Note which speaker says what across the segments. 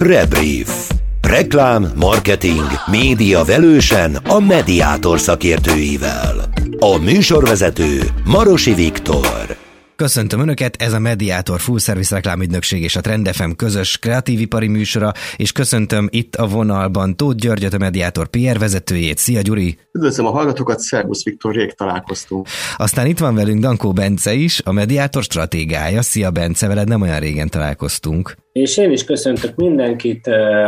Speaker 1: Rebrief. Reklám, marketing, média velősen a Mediator szakértőivel. A műsorvezető Marosi Viktor.
Speaker 2: Köszöntöm Önöket, ez a Mediator Full Service reklámügynökség és a Trend FM közös kreatívipari műsora, és köszöntöm itt a vonalban Tóth Györgyöt, a Mediator PR vezetőjét. Szia Gyuri!
Speaker 3: Üdvözlöm a hallgatókat, szervusz Viktor, rég találkoztunk.
Speaker 2: Aztán itt van velünk Dankó Bence is, a Mediator stratégája. Szia Bence, veled nem olyan régen találkoztunk.
Speaker 4: És én is köszöntök mindenkit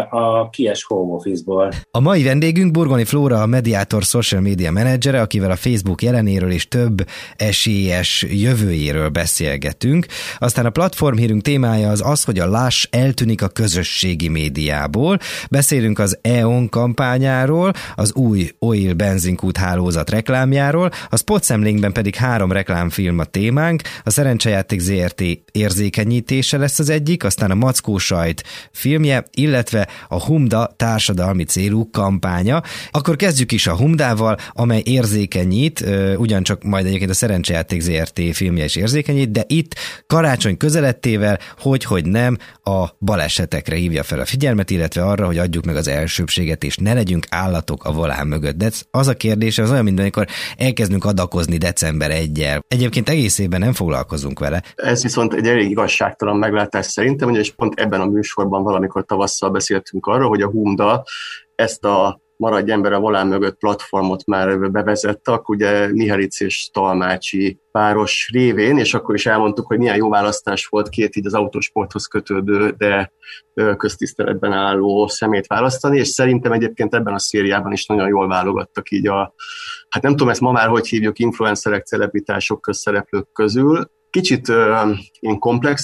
Speaker 4: a Kies Home Office-ból.
Speaker 2: A mai vendégünk Burgoni Flóra, a Mediator Social Media Managere, akivel a Facebook jelenéről és több esélyes jövőjéről beszélgetünk. Aztán a platformhírünk témája az, hogy a Lush eltűnik a közösségi médiából. Beszélünk az E.ON kampányáról, az új Oil benzinkút hálózat reklámjáról, a Spotszemlénkben pedig 3 reklámfilm a témánk, a Szerencsejáték Zrt. Érzékenyítése lesz az egyik, aztán a Mackó sajt filmje, illetve a Humda társadalmi célú kampánya. Akkor kezdjük is a Humdával, amely érzékenyít, ugyancsak majd egyébként a Szerencsejáték Zrt. Filmje is érzékenyít, de itt karácsony közelettével, hogy nem a balesetekre hívja fel a figyelmet, illetve arra, hogy adjuk meg az elsőbséget, és ne legyünk állatok a volán mögött. De az a kérdés, az olyan, mint amikor elkezdünk adakozni december 1-jel. Egyébként egész évben nem foglalkozunk vele.
Speaker 3: Ez viszont egy elég igazságtalan meglátás szerintem, és pont ebben a műsorban valamikor tavasszal beszéltünk arról, hogy a Humda ezt a Maradj ember a volán mögött platformot már bevezette, ugye Mihelic és Talmácsi páros révén, és akkor is elmondtuk, hogy milyen jó választás volt két így az autósporthoz kötődő, de köztiszteletben álló szemét választani, és szerintem egyébként ebben a szériában is nagyon jól válogattak így hát nem tudom ezt ma már hogy hívjuk, influencerek, celebritások, közszereplők közül. Kicsit én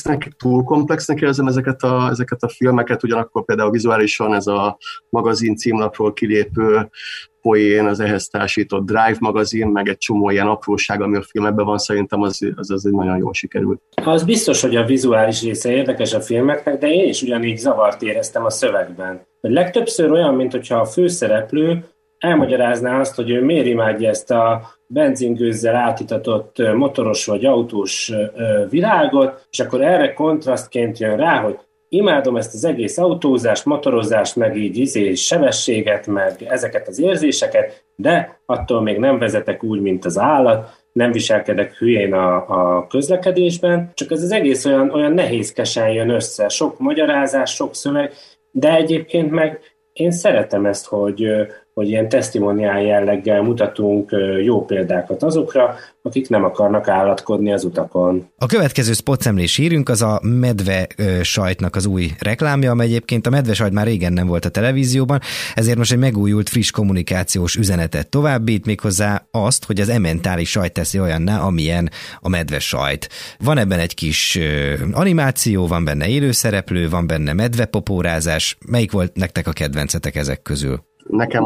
Speaker 3: túl komplexnek érzem ezeket a filmeket, ugyanakkor például vizuálisan ez a magazin címlapról kilépő poén, az ehhez társított Drive magazin, meg egy csomó ilyen apróság, ami a filmekben van, szerintem az nagyon jól sikerült.
Speaker 4: Az biztos, hogy a vizuális része érdekes a filmeknek, de én is ugyanígy zavart éreztem a szövegben. Hogy legtöbbször olyan, mint hogyha a főszereplő elmagyarázná azt, hogy ő miért imádja ezt a benzingőzzel átitatott motoros vagy autós világot, és akkor erre kontrasztként jön rá, hogy imádom ezt az egész autózást, motorozást, meg így sebességet, meg ezeket az érzéseket, de attól még nem vezetek úgy, mint az állat, nem viselkedek hülyén a közlekedésben, csak ez az egész olyan nehézkesen jön össze, sok magyarázás, sok szöveg, de egyébként meg én szeretem ezt, hogy ilyen testimoniál jelleggel mutatunk jó példákat azokra, akik nem akarnak állatkodni az utakon.
Speaker 2: A következő spotszemlés hírünk az a medve sajtnak az új reklámja, amely egyébként a medve sajt már régen nem volt a televízióban, ezért most egy megújult, friss kommunikációs üzenetet továbbít, méghozzá azt, hogy az emmentális sajt teszi olyanná, amilyen a medve sajt. Van ebben egy kis animáció, van benne élőszereplő, van benne medvepopórázás. Melyik volt nektek a kedvencetek ezek közül?
Speaker 3: Nekem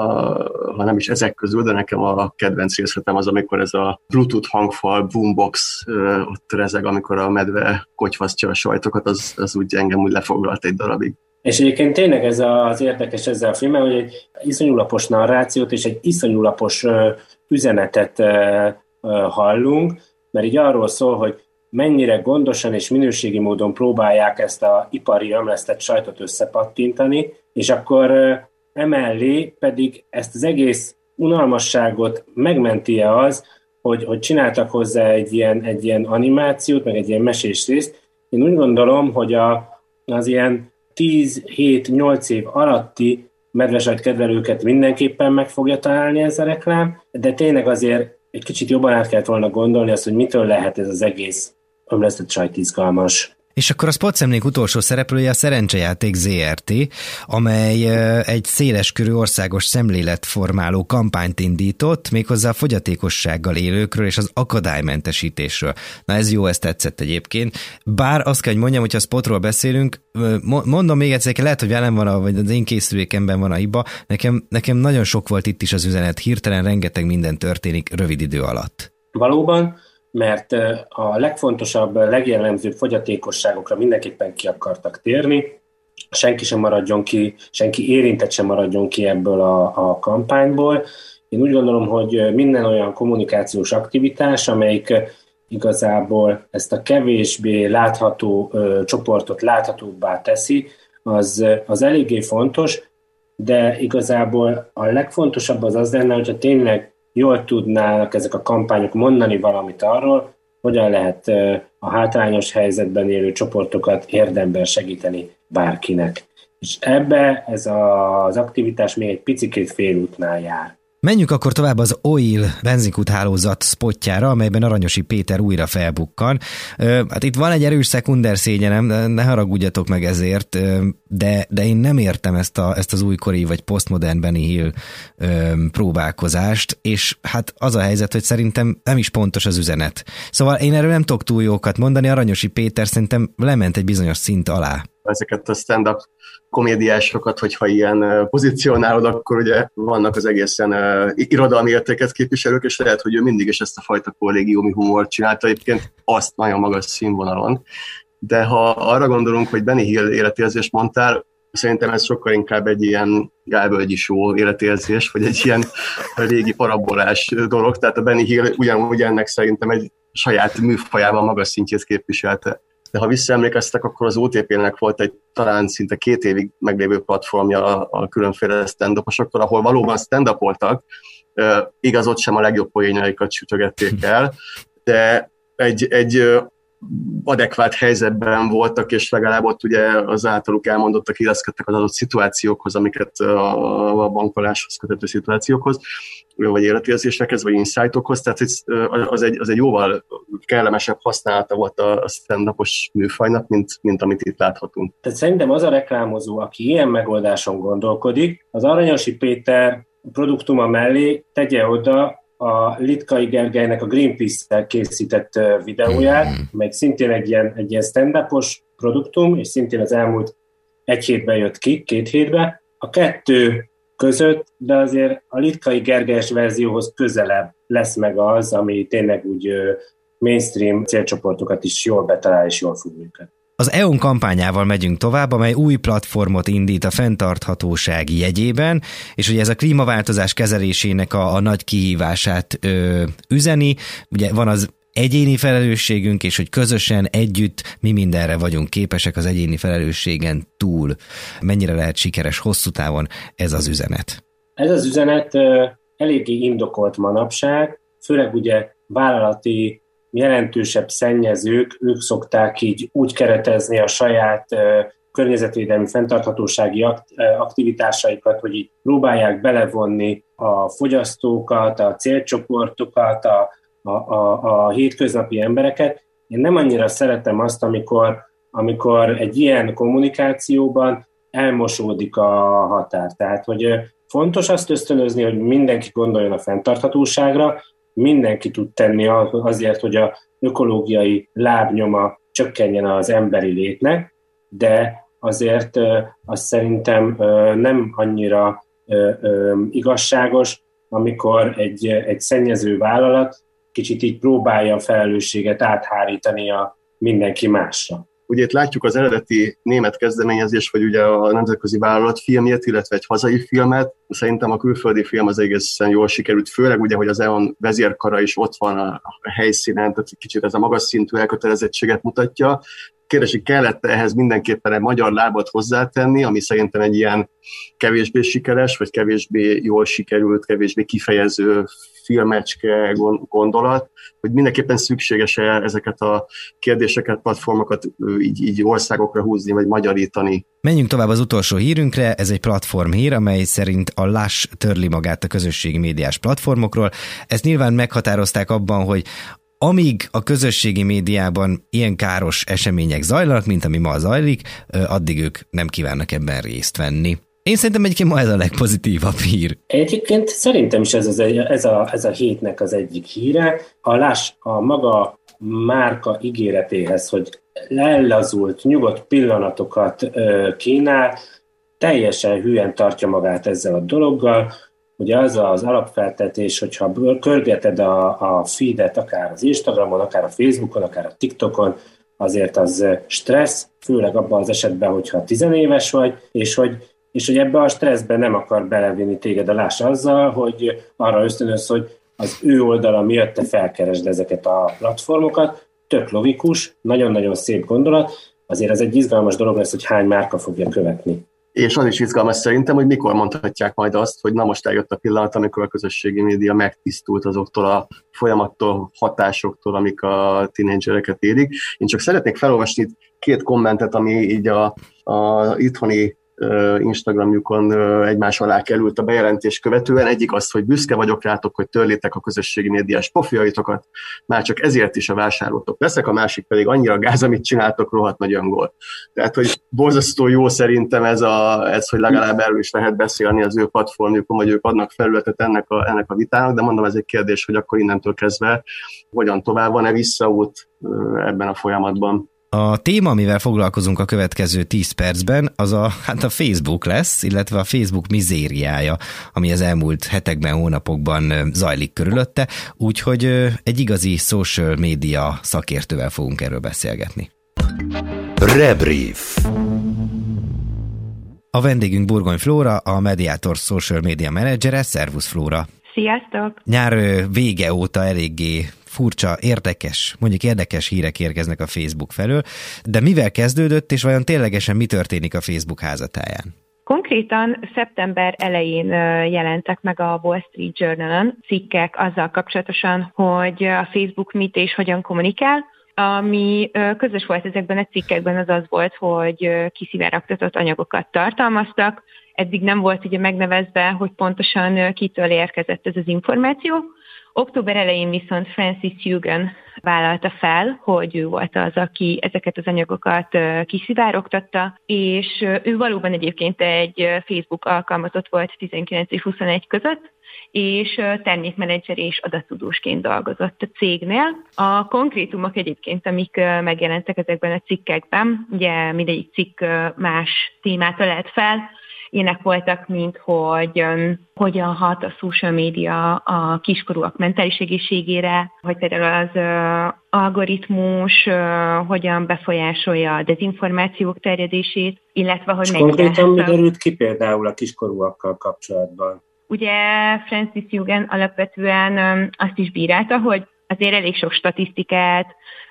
Speaker 3: ha nem is ezek közül, de nekem a kedvenc részletem az, amikor ez a Bluetooth hangfal, boombox ott rezeg, amikor a medve kotyvasztja a sajtokat, az úgy engem úgy lefoglalt egy darabig.
Speaker 4: És egyébként tényleg ez az érdekes ezzel a filmmel, hogy egy iszonyúlapos narrációt és egy iszonyúlapos üzenetet hallunk, mert így arról szól, hogy mennyire gondosan és minőségi módon próbálják ezt a ipari ömlesztett sajtot összepattintani, és akkor emellé pedig ezt az egész unalmasságot megmenti-e az, hogy csináltak hozzá egy ilyen animációt, meg egy ilyen mesés részt. Én úgy gondolom, hogy az ilyen 10-7-8 év alatti medvesajt kedvelőket mindenképpen meg fogja találni ez a reklám, de tényleg azért egy kicsit jobban át kellett volna gondolni azt, hogy mitől lehet ez az egész ömlesztett sajt izgalmas.
Speaker 2: És akkor a Spotszemlénk utolsó szereplője a Szerencsejáték Zrt., amely egy széleskörű országos szemléletformáló kampányt indított, méghozzá a fogyatékossággal élőkről és az akadálymentesítésről. Na ez jó, ez tetszett egyébként. Bár azt kell, hogy mondjam, hogyha a spotról beszélünk, mondom még egyszer, lehet, hogy velem van, vagy az én készülékemben van a hiba, nekem nagyon sok volt itt is az üzenet, hirtelen rengeteg minden történik rövid idő alatt.
Speaker 4: Valóban, mert a legfontosabb, legjellemzőbb fogyatékosságokra mindenképpen ki akartak térni, senki sem maradjon ki, senki érintett sem maradjon ki ebből a kampányból. Én úgy gondolom, hogy minden olyan kommunikációs aktivitás, amelyik igazából ezt a kevésbé látható csoportot láthatóbbá teszi, az eléggé fontos, de igazából a legfontosabb az lenne, hogyha tényleg jól tudnának ezek a kampányok mondani valamit arról, hogyan lehet a hátrányos helyzetben élő csoportokat érdemben segíteni bárkinek. És ebbe ez az aktivitás még egy picikét félútnál jár.
Speaker 2: Menjünk akkor tovább az Oil benzinkút hálózat spotjára, amelyben Aranyosi Péter újra felbukkan. Hát itt van egy erős szekunder szégyenem, ne haragudjatok meg ezért, de én nem értem ezt az újkori vagy posztmodern Benny Hill próbálkozást, és hát az a helyzet, hogy szerintem nem is pontos az üzenet. Szóval én erről nem tudok túl jókat mondani, Aranyosi Péter szerintem lement egy bizonyos szint alá.
Speaker 3: Ezeket a stand-up komédiásokat, hogyha ilyen pozícionálod, akkor ugye vannak az egészen irodalmi értéket képviselők, és lehet, hogy ő mindig is ezt a fajta kollégiumi humort csinálta, egyébként azt nagyon magas színvonalon. De ha arra gondolunk, hogy Benny Hill életérzést mondtál, szerintem ez sokkal inkább egy ilyen Gálvölgyi show életérzés, vagy egy ilyen régi parabolás dolog, tehát a Benny Hill ugyanúgy ennek szerintem egy saját műfajában magas szintjét képviselte. De ha visszaemlékeztek, akkor az OTP-nek volt egy talán szinte 2 évig meglévő platformja a különféle stand-uposokkal, ahol valóban stand-upoltak, igaz, ott sem a legjobb poénjaikat sütögették el, de egy adekvát helyzetben voltak, és legalább ott ugye az általuk elmondottak illeszkedtek az adott szituációkhoz, amiket a bankoláshoz köthető szituációkhoz, vagy életérzésekhez, vagy insightokhoz, tehát az egy jóval kellemesebb használata volt a stand-upos műfajnak, mint amit itt láthatunk.
Speaker 4: Tehát szerintem az a reklámozó, aki ilyen megoldáson gondolkodik, az Aranyosi Péter produktuma mellé tegye oda a Litkai Gergelynek a Greenpeace-tel készített videóját, meg szintén egy ilyen stand-upos produktum, és szintén az elmúlt 1 hétben jött ki, 2 hétben. A 2 között, de azért a Litkai Gergelyes verzióhoz közelebb lesz meg az, ami tényleg úgy mainstream célcsoportokat is jól betalál és jól fog működni.
Speaker 2: Az EON kampányával megyünk tovább, amely új platformot indít a fenntarthatóság jegyében, és ugye ez a klímaváltozás kezelésének a nagy kihívását üzeni. Ugye van az egyéni felelősségünk, és hogy közösen, együtt mi mindenre vagyunk képesek az egyéni felelősségen túl. Mennyire lehet sikeres hosszú távon ez az üzenet?
Speaker 4: Ez az üzenet eléggé indokolt manapság, főleg ugye vállalati jelentősebb szennyezők, ők szokták így úgy keretezni a saját környezetvédelmi fenntarthatósági aktivitásaikat, hogy így próbálják belevonni a fogyasztókat, a célcsoportokat, a hétköznapi embereket. Én nem annyira szeretem azt, amikor egy ilyen kommunikációban elmosódik a határ. Tehát, hogy fontos azt ösztönözni, hogy mindenki gondoljon a fenntarthatóságra, mindenki tud tenni azért, hogy az ökológiai lábnyoma csökkenjen az emberi létnek, de azért azt szerintem nem annyira igazságos, amikor egy szennyező vállalat kicsit így próbálja a felelősséget áthárítani a mindenki másra.
Speaker 3: Ugye itt látjuk az eredeti német kezdeményezés, vagy ugye a nemzetközi vállalat filmjét, illetve egy hazai filmet. Szerintem a külföldi film az egészen jól sikerült, főleg ugye, hogy az EON vezérkara is ott van a helyszínen, tehát kicsit ez a magas szintű elkötelezettséget mutatja. Kérdés, hogy kellett ehhez mindenképpen egy magyar lábat hozzátenni, ami szerintem egy ilyen kevésbé sikeres, vagy kevésbé jól sikerült, kevésbé kifejező filmecske gondolat, hogy mindenképpen szükséges ezeket a kérdéseket, platformokat így országokra húzni, vagy magyarítani.
Speaker 2: Menjünk tovább az utolsó hírünkre, ez egy platformhír, amely szerint a Lush törli magát a közösségi médiás platformokról. Ezt nyilván meghatározták abban, hogy amíg a közösségi médiában ilyen káros események zajlanak, mint ami ma zajlik, addig ők nem kívánnak ebben részt venni. Én szerintem egyébként ma ez a legpozitívabb hír.
Speaker 4: Egyébként szerintem is ez a hétnek az egyik híre. A Lush a maga márka ígéretéhez, hogy lellazult, nyugodt pillanatokat kínál, teljesen hülyen tartja magát ezzel a dologgal. Ugye az az alapfeltetés, hogyha körgeted a feedet akár az Instagramon, akár a Facebookon, akár a TikTokon, azért az stressz, főleg abban az esetben, hogyha 10 éves vagy, és hogy ebbe a stresszbe nem akar belevinni téged a Lush azzal, hogy arra ösztönöz, hogy az ő oldala miatt te felkeresd ezeket a platformokat. Tök logikus, nagyon-nagyon szép gondolat, azért ez egy izgalmas dolog lesz, hogy hány márka fogja követni.
Speaker 3: És az is izgalmas szerintem, hogy mikor mondhatják majd azt, hogy na most eljött a pillanat, amikor a közösségi média megtisztult azoktól a folyamattól, hatásoktól, amik a tínédzsereket érik. Én csak szeretnék felolvasni 2 kommentet, ami így a itthoni Instagramjukon egymás alá került a bejelentés követően. Egyik az, hogy büszke vagyok rátok, hogy törlétek a közösségi médiás pofjaitokat, már csak ezért is a vásárlótok leszek, a másik pedig annyira gáz, amit csináltok, rohadt nagy öngól. Tehát, hogy borzasztó jó szerintem ez, hogy legalább erről is lehet beszélni az ő platformjukon, vagy ők adnak felületet ennek a vitának, de mondom, ez egy kérdés, hogy akkor innentől kezdve hogyan tovább, van-e visszaút ebben a folyamatban.
Speaker 2: A téma, amivel foglalkozunk a következő 10 percben, az a Facebook lesz, illetve a Facebook mizériája, ami az elmúlt hetekben, hónapokban zajlik körülötte, úgyhogy egy igazi social media szakértővel fogunk erről beszélgetni.
Speaker 1: Rebrief.
Speaker 2: A vendégünk Burgony Flóra, a Mediator Social Media Managere. Szervusz, Flóra!
Speaker 5: Sziasztok!
Speaker 2: Nyár vége óta eléggé furcsa, érdekes hírek érkeznek a Facebook felől, de mivel kezdődött, és vajon ténylegesen mi történik a Facebook házatáján?
Speaker 5: Konkrétan szeptember elején jelentek meg a Wall Street Journal-on cikkek azzal kapcsolatosan, hogy a Facebook mit és hogyan kommunikál. Ami közös volt ezekben a cikkekben, az volt, hogy kiszivárogtatott anyagokat tartalmaztak. Eddig nem volt ugye megnevezve, hogy pontosan kitől érkezett ez az információ. Október elején viszont Francis Haugen vállalta fel, hogy ő volt az, aki ezeket az anyagokat kiszivárogtatta, és ő valóban egyébként egy Facebook alkalmazott volt 19 és 21 között, és termékmenedzser és adattudósként dolgozott a cégnél. A konkrétumok egyébként, amik megjelentek ezekben a cikkekben, ugye mindegyik cikk más témát ölelt fel, ilyenek voltak, mint hogy hogyan hat a social media a kiskorúak mentális egészségére, hogy például az algoritmus hogyan befolyásolja a dezinformációk terjedését, illetve hogy
Speaker 4: konkrétan mi derült ki például a kiskorúakkal kapcsolatban?
Speaker 5: Ugye Francis Haugen alapvetően azt is bírálta, hogy azért elég sok statisztikát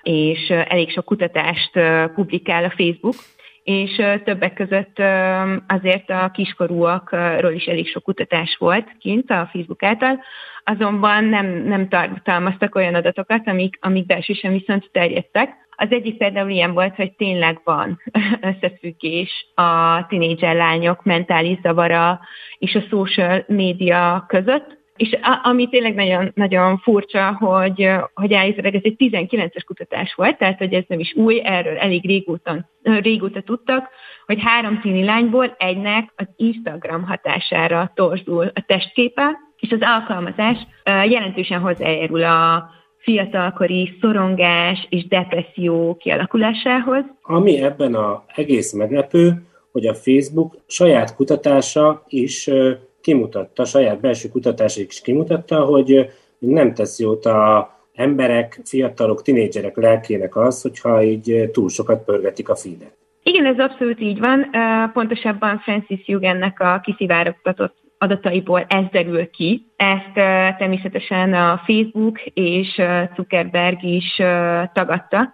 Speaker 5: és elég sok kutatást publikál a Facebook, és többek között azért a kiskorúakról is elég sok kutatás volt kint a Facebook által, azonban nem tartalmaztak olyan adatokat, amik belsősen viszont terjedtek. Az egyik például ilyen volt, hogy tényleg van összefüggés a tinédzser lányok mentális zavara és a social média között, és ami tényleg nagyon, nagyon furcsa, hogy állítólag ez egy 19-es kutatás volt, tehát hogy ez nem is új, erről elég régóta tudtak, hogy 3 tini lányból egynek az Instagram hatására torzul a testképe, és az alkalmazás jelentősen hozzájárul a fiatalkori szorongás és depresszió kialakulásához.
Speaker 4: Ami ebben az egész meglepő, hogy a Facebook saját kutatása is kimutatta, saját belső kutatása is kimutatta, hogy nem tesz jót az emberek, fiatalok, tinédzserek lelkének az, hogyha így túl sokat pörgetik a feedet.
Speaker 5: Igen, ez abszolút így van. Pontosabban Francis Haugennek a kiszivárogtatott adataiból ez derül ki. Ezt természetesen a Facebook és Zuckerberg is tagadta.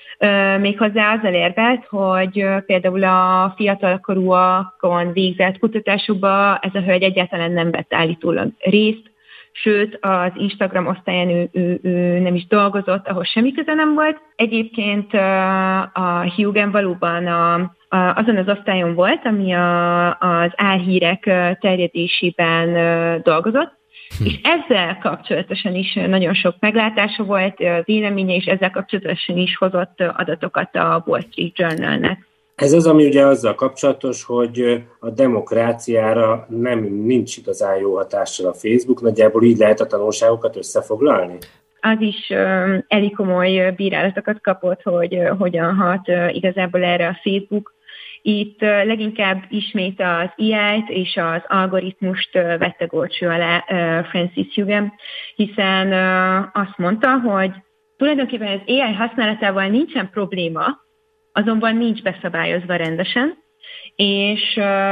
Speaker 5: Méghozzá azzal érvelt, hogy például a fiatalkorúakon végzett kutatásokban ez a hölgy egyáltalán nem vett állítólag részt, sőt az Instagram osztályán ő nem is dolgozott, ahol semmi köze nem volt. Egyébként a Haugen valóban azon az osztályon volt, ami az álhírek terjedésében dolgozott, és ezzel kapcsolatosan is nagyon sok meglátása volt, véleménye, és ezzel kapcsolatosan is hozott adatokat a Wall Street Journalnek.
Speaker 4: Ez az, ami ugye azzal kapcsolatos, hogy a demokráciára nincs igazán jó hatással a Facebook, nagyjából így lehet a tanulságokat összefoglalni?
Speaker 5: Az is elég komoly bírálatokat kapott, hogy hogyan hat igazából erre a Facebook. Itt leginkább ismét az AI-t és az algoritmust vette górcső alá Francis Haugen, hiszen azt mondta, hogy tulajdonképpen az AI használatával nincsen probléma, azonban nincs beszabályozva rendesen, és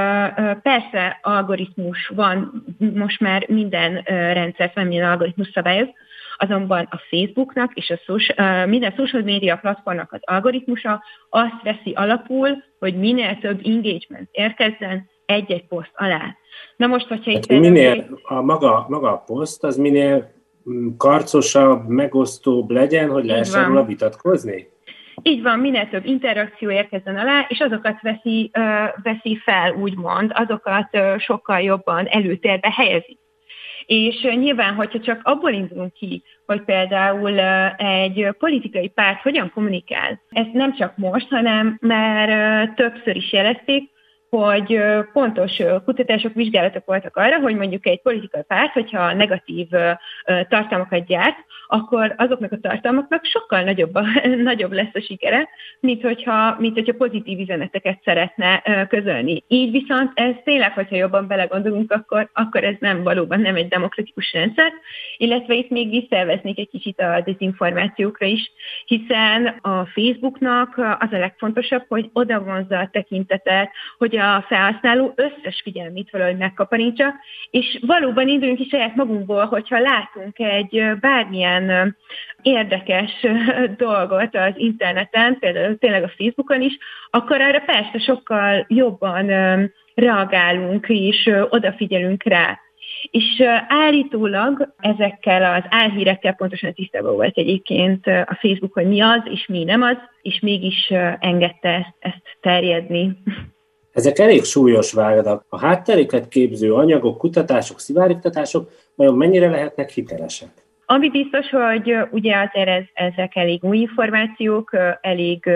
Speaker 5: persze algoritmus van, most már minden rendszert valamilyen algoritmus szabályoz, Azonban a Facebooknak és minden social media platformnak az algoritmusa azt veszi alapul, hogy minél több engagement érkezzen egy-egy poszt alá. Na most, hogyha itt
Speaker 4: minél maga a poszt, az minél karcosabb, megosztóbb legyen, hogy lehessen róla vitatkozni?
Speaker 5: Így van, minél több interakció érkezzen alá, és azokat veszi fel, úgymond, azokat sokkal jobban előtérbe helyezi. És nyilván, hogyha csak abból indulunk ki, hogy például egy politikai párt hogyan kommunikál, ez nem csak most, hanem már többször is jelezték, hogy pontos kutatások, vizsgálatok voltak arra, hogy mondjuk egy politikai párt, hogyha negatív tartalmakat gyárt, akkor azoknak a tartalmaknak sokkal nagyobb lesz a sikere, mint hogyha pozitív üzeneteket szeretne közölni. Így viszont ez tényleg, hogyha jobban belegondolunk, akkor ez valóban nem egy demokratikus rendszer, illetve itt még visszaveznék egy kicsit a dezinformációkra is, hiszen a Facebooknak az a legfontosabb, hogy odavonzza a tekintetet, hogy a felhasználó összes figyelmét valahogy megkaparintsa, és valóban induljunk is saját magunkból, hogyha látunk egy bármilyen érdekes dolgot az interneten, például tényleg a Facebookon is, akkor arra persze sokkal jobban reagálunk és odafigyelünk rá. És állítólag ezekkel az álhírekkel pontosan tisztában volt egyébként a Facebook, hogy mi az és mi nem az, és mégis engedte ezt terjedni.
Speaker 4: Ezek elég súlyos vádak. A háttereket képző anyagok, kutatások, szivárogtatások vajon mennyire lehetnek hitelesek?
Speaker 5: Ami biztos, hogy ugye azért ezek elég új információk, elég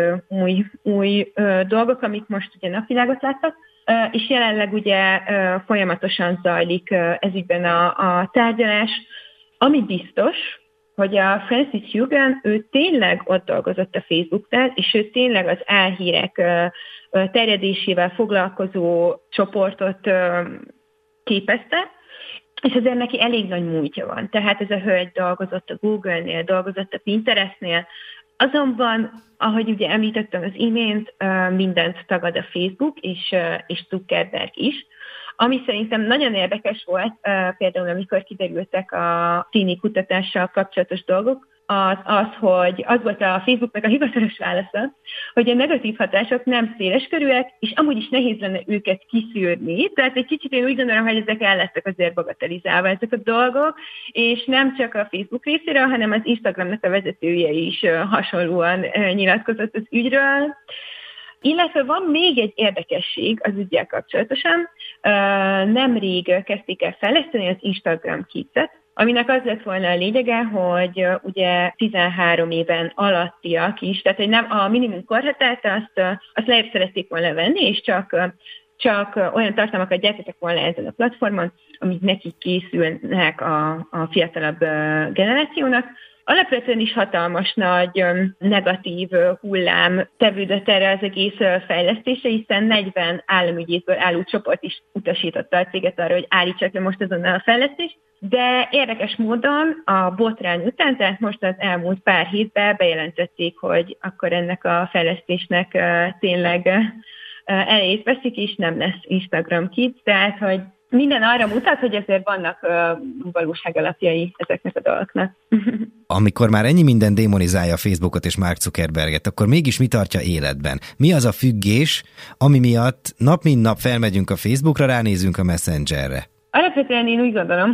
Speaker 5: új dolgok, amik most ugye napvilágot láttak, és jelenleg ugye folyamatosan zajlik ezügyben a tárgyalás. Ami biztos, hogy a Francis Haugen, ő tényleg ott dolgozott a Facebooknál, és ő tényleg az álhírek terjedésével foglalkozó csoportot képezte, és azért neki elég nagy múltja van. Tehát ez a hölgy dolgozott a Google-nél, dolgozott a Pinterestnél, azonban, ahogy ugye említettem az imént, mindent tagad a Facebook és Zuckerberg is, ami szerintem nagyon érdekes volt, például amikor kiderültek a színi kutatással kapcsolatos dolgok, hogy az volt a Facebooknak a hivatalos válasza, hogy a negatív hatások nem széleskörűek, és amúgy is nehéz lenne őket kiszűrni. Tehát egy kicsit én úgy gondolom, hogy ezek el lesznek azért bagatelizálva ezek a dolgok, és nem csak a Facebook részéről, hanem az Instagramnak a vezetője is hasonlóan nyilatkozott az ügyről. Illetve van még egy érdekesség az üggyel kapcsolatosan. Nemrég kezdték el fejleszteni az Instagram Kids-et, aminek az lett volna a lényege, hogy ugye 13 éven alattiak is, tehát hogy nem a minimum korhatárt, azt lejjebb szerették volna venni, és csak olyan tartalmakat gyártottak volna ezen a platformon, amik nekik készülnek a fiatalabb generációnak. Alapvetően is hatalmas nagy negatív hullám tevődött erre az egész fejlesztésre, hiszen 40 államügyészből álló csoport is utasította a céget arra, hogy állítsák le most azonnal a fejlesztést, de érdekes módon a botrány után, tehát most az elmúlt pár hétben bejelentették, hogy akkor ennek a fejlesztésnek tényleg elejét veszik, és nem lesz Instagram Kids, tehát hogy minden arra mutat, hogy azért vannak valóság alapjai ezeknek a dolgoknak.
Speaker 2: Amikor már ennyi minden démonizálja a Facebookot és Mark Zuckerberget, akkor mégis mi tartja életben? Mi az a függés, ami miatt nap mint nap felmegyünk a Facebookra, ránézünk a Messengerre?
Speaker 5: Alapvetően én úgy gondolom,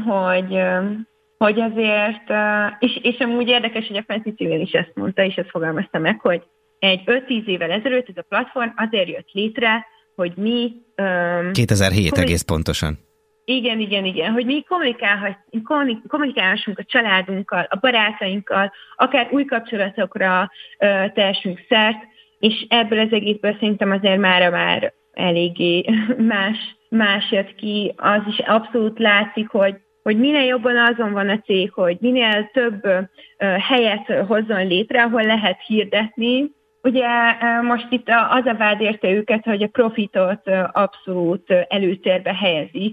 Speaker 5: hogy azért, és amúgy érdekes, hogy a Francis Haugen is ezt mondta, és ezt fogalmazta meg, hogy egy 5-10 évvel ezelőtt ez a platform azért jött létre, hogy mi...
Speaker 2: 2007 egész pontosan.
Speaker 5: Igen, hogy mi kommunikálhassunk a családunkkal, a barátainkkal, akár új kapcsolatokra tehessünk szert, és ebből az egészből szerintem azért már eléggé más jött ki. Az is abszolút látszik, hogy minél jobban azon van a cég, hogy minél több helyet hozzon létre, ahol lehet hirdetni. Ugye most itt az a vád érte őket, hogy a profitot abszolút előtérbe helyezik,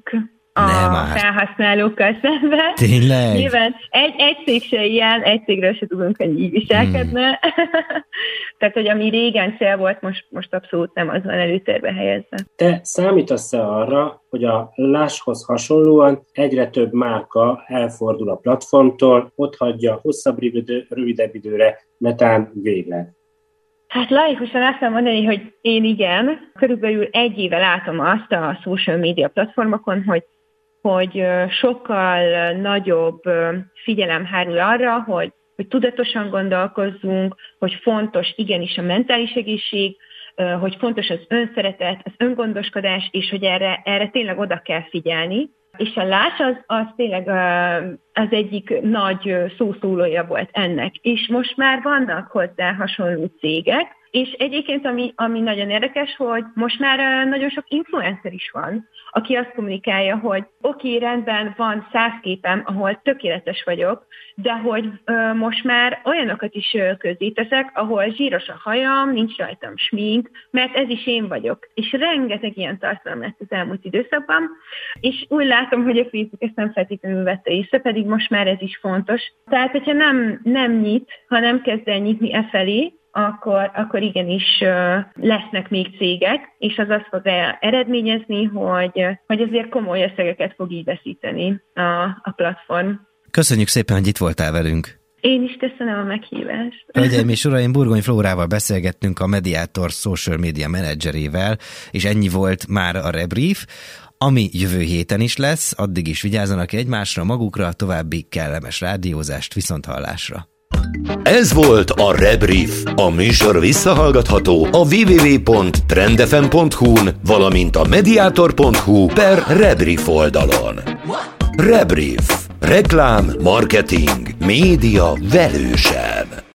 Speaker 5: a felhasználókkal szemben.
Speaker 2: Tényleg?
Speaker 5: Nyilván egy cég se ilyen, egy cégről se tudunk, hogy így viselkedne. Tehát, hogy ami régen cél volt, most abszolút nem az van előtérbe helyezve.
Speaker 4: Te számítasz-e arra, hogy a Lushhoz hasonlóan egyre több márka elfordul a platformtól, ott hagyja hosszabb, rövidebb időre, netán végleg?
Speaker 5: Hát laikusan azt kell mondani, hogy én igen. Körülbelül 1 éve látom azt a social media platformokon, hogy sokkal nagyobb figyelem hárul arra, hogy tudatosan gondolkozzunk, hogy fontos igenis a mentális egészség, hogy fontos az önszeretet, az öngondoskodás, és hogy erre tényleg oda kell figyelni. És a Lush az tényleg az egyik nagy szószólója volt ennek. És most már vannak hozzá hasonló cégek, és egyébként ami nagyon érdekes, hogy most már nagyon sok influencer is van, aki azt kommunikálja, hogy oké, rendben, van 100 képem, ahol tökéletes vagyok, de hogy most már olyanokat is közzéteszek, ahol zsíros a hajam, nincs rajtam smink, mert ez is én vagyok. És rengeteg ilyen tartalom lett az elmúlt időszakban, és úgy látom, hogy a Facebook ezt nem feltétlenül vette észre, pedig most már ez is fontos. Tehát, hogyha nem nyit, hanem kezd el nyitni efelé, akkor igenis lesznek még cégek, és az azt fog eredményezni, hogy azért komoly összegeket fog így veszíteni a platform.
Speaker 2: Köszönjük szépen, hogy itt voltál velünk.
Speaker 5: Én is köszönöm a meghívást.
Speaker 2: Hölgyeim és uraim, Burgony Flórával beszélgettünk, a Mediator social media menedzserével, és ennyi volt már a Rebrief, ami jövő héten is lesz, addig is vigyázzanak egymásra, magukra, további kellemes rádiózást, viszonthallásra.
Speaker 1: Ez volt a Rebrief. A műsor visszahallgatható a www.trendfm.hu-n, valamint a mediator.hu/Rebrief oldalon. Rebrief. Reklám, marketing, média velősen.